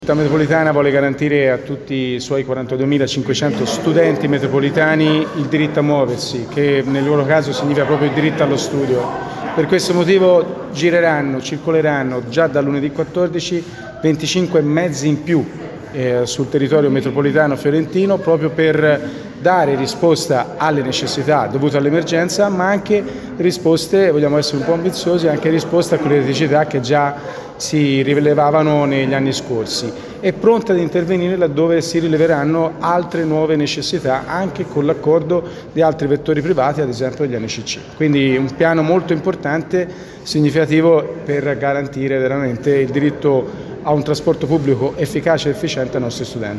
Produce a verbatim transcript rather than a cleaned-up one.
La città metropolitana vuole garantire a tutti i suoi quarantaduemilacinquecento studenti metropolitani il diritto a muoversi, che nel loro caso significa proprio il diritto allo studio. Per questo motivo gireranno, circoleranno già da lunedì quattordici venticinque mezzi in più eh, sul territorio metropolitano fiorentino, proprio per dare risposta alle necessità dovute all'emergenza, ma anche risposte, vogliamo essere un po' ambiziosi, anche risposte a quelle criticità che già si rilevavano negli anni scorsi. È pronta ad intervenire laddove si rileveranno altre nuove necessità, anche con l'accordo di altri vettori privati, ad esempio gli N C C. Quindi un piano molto importante, significativo per garantire veramente il diritto a un trasporto pubblico efficace e efficiente ai nostri studenti.